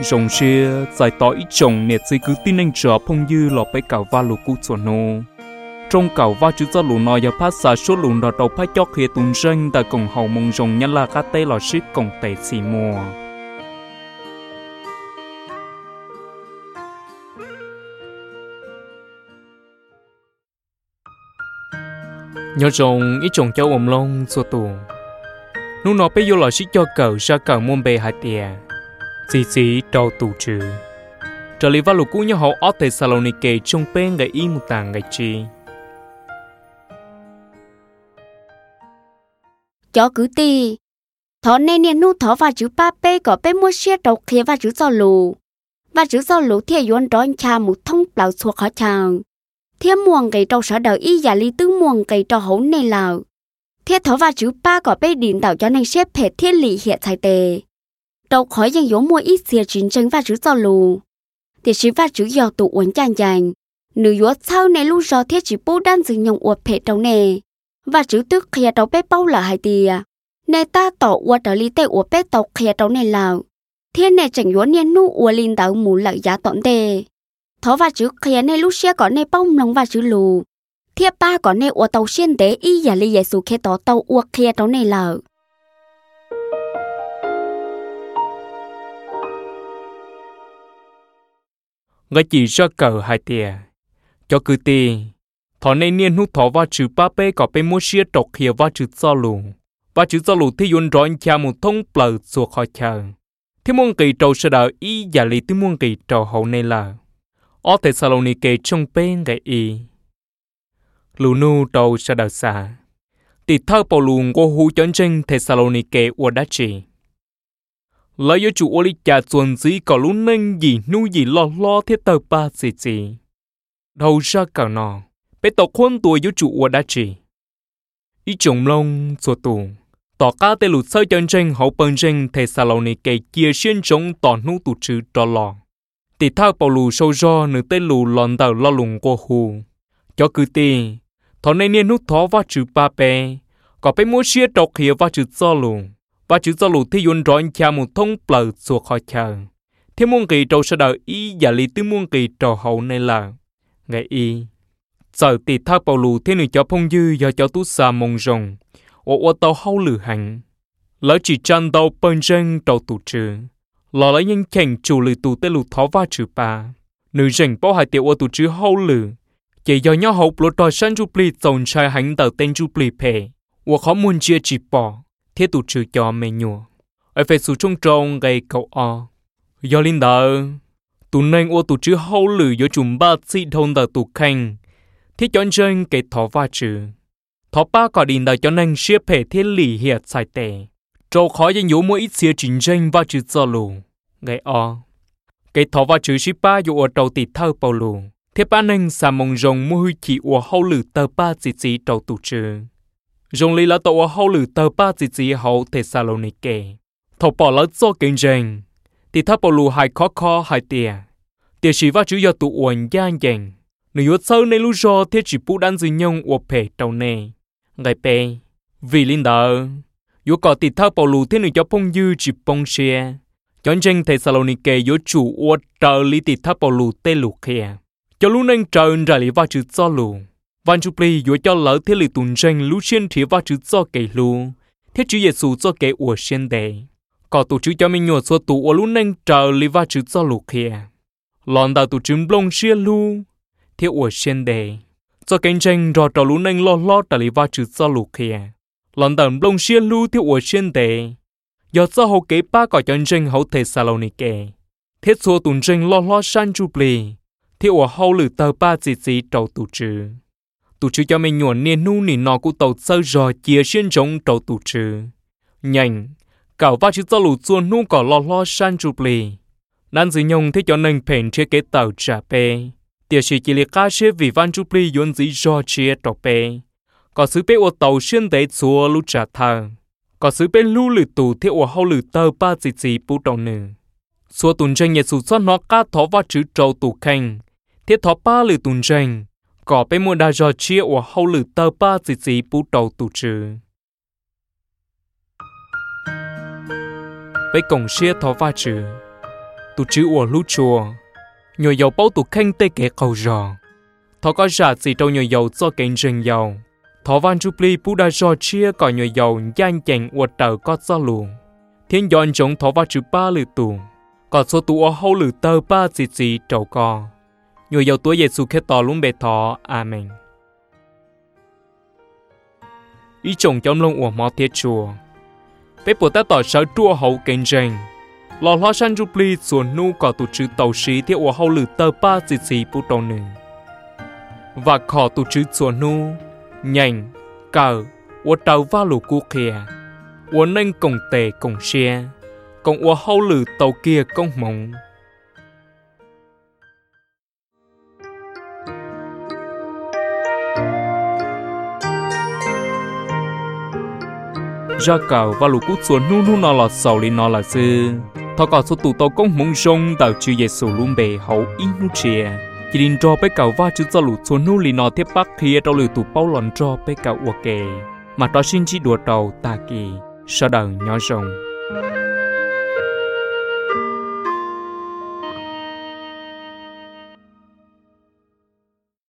rồng xia giải tỏ ít chồng nè chỉ cứ tin anh trở phong dư lọไปcào va lù cú chuẩn nô trong cào va chữ cho lù nọ giờ phát xả số lù nọ đầu phát chót khía tung ranh tại cổng hậu mông rồng nhân là cá tê lọ ship cổng tệ xì mùa nhớ rồng ít chồng cháu ôm lông xua tù nô nọ bây giờ lọ ship cho cào ra cào môn bề hạt tiề chỉ đầu tù trừ trở lại vào lục cũ như họ ở Thessalonike trong bên ngày y một tàng ngày chi cho cứ ti thọ nên niên nu thọ và chữ ba bê có bê mua xe đầu kia và chữ do lù thiệt yuan đón cha một thông bảo suốt khó chàng thiệt muồng cái đầu sở đời y giả lý tư muồng cái đầu hấu này là thiệt thọ và chữ ba có bê điện tạo cho nên xếp hệ thiết lý hiện tại tề đầu khỏiยัง有mua ít xe chiến tranh và chữ do lù thì chỉ và chữ do tụ uốn chàng nữ yếu sau này lúc do thiết chỉ bố đan dừng nhung uột hệ đầu nè và chữ tức khía đầu bé bao là hai tìa nè ta tỏ uột ở lý tê uột bé tàu khía đầu này là thiên này chẳng yếu niên nu uột linh đầu mù lợi giá tỏn tê thó và chữ khía này lúc xe có này bông lòng và chữ lù thiết ba có này uột tàu xuyên tế y giả lý Giêsu khía tỏ tàu uột khía đầu này là ngay chỉ ra cờ hai tia cho cứ ti thọ nên niên hút thọ và chữ ba bê có bê mua xe trọc khía và chữ do lù thì yun rồi cha một thông bờ suốt khỏi chờ thì muôn kỳ trâu sẽ đợi y giả lý thì muôn kỳ trâu hậu này là ở Thessalonike trong bên ngày y lù nu trâu sẽ đợi xa thì thơ bảo lùn của hú chấn tranh Thessalonike ở đá trì lấy yếu chủ oli cha chuẩn gì có lúc nên gì nu gì lo thiết tờ ba gì đầu ra cả nọ bé tộc khuôn tuổi yếu chủ ở đá trì ý chồng lông sổ tù tỏ cá tê lụt sơ chân tranh hậu bần tranh Thessalonike chia xuyên chống tỏ nu tụ trừ trò lò thì thao bảo lù sâu do nửa tê lù lòn tàu lo lùng của hù cho cứ tì thọ nên niên nút thó và chữ ba bè có bé mua xe trọc khía và chữ do lù thì yun rồi cha một thông bờ suốt khỏi chờ thế muôn kỳ trâu sẽ đợi y giả lý tư muôn kỳ trâu hậu này là ngày y giờ thì thao bảo lù thế này cho phong dư do cho tú xa mông rồng ô tàu hậu lử hành lỡ chỉ chăn tàu bần tranh trâu tụ trừ lỡ lấy những cảnh chủ lử tụ tê lù thó và chữ ba nữ rảnh bao hai tiểu ô tụ trừ hậu lử chỉ do nhau hậu lộ trò sanh chụp lì dòng trai hành tàu tên chụp lì phê ô khó muốn chia chỉ bỏ thế tụ trừ cho mẹ nhùa ở phía xuống trung trông gây cậu o do linh đờ tụ nên ô tụ trừ hậu lử do chùm ba xị thôn tàu tụ khanh thế chọn chân cái thó và trừ thó ba có đình đờ cho nên xếp hệ thế lì hiệt sai tệ trâu khó dân dụ mỗi ít xìa chính tranh và trừ do lù gây o cái thó và trừ xếp ba dụ ở trâu tịt thơ bầu lù thế ba nên xà mông rồng mua huy chỉ ở hậu lử tờ ba chỉ trâu tụ trừ rồng lý là tàu ở hậu lử tờ ba chỉ hậu Thessalonike thọ bỏ lỡ do kinh tranh thì tháp bầu lù hai khó hai tia chỉ và chữ do tụ uẩn gian dành nếu sâu nên lưu do thế chỉ bút đan dư nhông ở phê trâu nè ngày bê vì linh đờ yếu có thì tháp bầu lù thế nếu cho phong dư chỉ phong xe chọn tranh Thessalonike yếu chủ ở trợ lý thì tháp bầu lù tê lù kia cho lúc nên trời ra lý và chữ do lù văn chụp lì yếu cho lỡ thế lì tuần tranh lũ xuyên thì và chữ do kể lù thế chữ Giêsu do kể ở xuyên đề có tụ chữ cho mình nhổ số tụ ở lúc nên trời lý và chữ do lù kia lòn đào tụ chữ blong xia lù thế ở xuyên đề do kinh tranh rõ trò lúc nên lo trả lý và chữ do lù kia lòn đào blong xia lù thế ở xuyên đề do hậu kế ba có chân tranh hậu Thessalonike thế số tuần tranh lo san chụp lì thế ở hậu lử tờ ba chỉ trâu tụ chữ cho mình nhuận niên nu nỉ nọ của tàu sơ rò chia xuyên chống trâu tụ chữ nhanh cậu và chữ do lù chuôn nu có lo san chụp lì đang dì nhung thế cho nên phèn chia cái tàu trả bê tiệt sĩ chỉ liệt cá xếp vì văn chụp lì yuan dĩ do chia trọc bê có sứ bê ở tàu xuyên tế xua lũ trả thờ có sứ bê lũ lử tù thế ở hậu lử tờ ba chỉ bút đầu nữ xua tuần tranh nhật sụt xót nó cá thó và chữ trâu tụ khanh thế thó ba lử tuần tranh có bê mua đa do chia ở hậu lử tờ ba chỉ bút đầu tụ trừ bê cổng xia thó và chữ tụ chữ ủa lú chùa nhồi dầu bao tụ khanh tê kẻ cầu rò thọ có giả gì đâu nhồi dầu do kênh rừng dầu thọ van chú pli bù đa rò chia cỏ nhồi dầu nhanh chèn ủa tờ có do lù thiên dọn chống thọ va chữ ba lử tù có số tụ ủa hậu lử tờ ba gì trầu co nhồi dầu tuổi Giêsu khét tỏ luôn bề thọ amen ý chồng trong lông ủa mò thiết chùa bé bồ tát tỏ sở chùa hậu kênh rừng lò lo san rụp ly xuân nu có tụ chữ tàu sĩ theo ủa hậu lử tờ ba gì bù tàu nữ và khó tụ chữ xuân nu nhanh cờ ủa tàu va lù cu kìa ủa nên cùng tề cùng xe còn ủa hậu lử tàu kia công mộng ra cầu và lũ cút xuống nu nu nó là sầu li nó là sư thọ có số tụ tàu công mong rong tàu chữ Giêsu luôn bề hậu in nu chia chỉ định cho bé cầu va chữ cho lũ xuống nu li nó tiếp bắc kia tàu lử tụ bao lòn cho bé cầu uo kề mà đó xin chỉ đùa tàu ta kỳ sau đời nhỏ rồng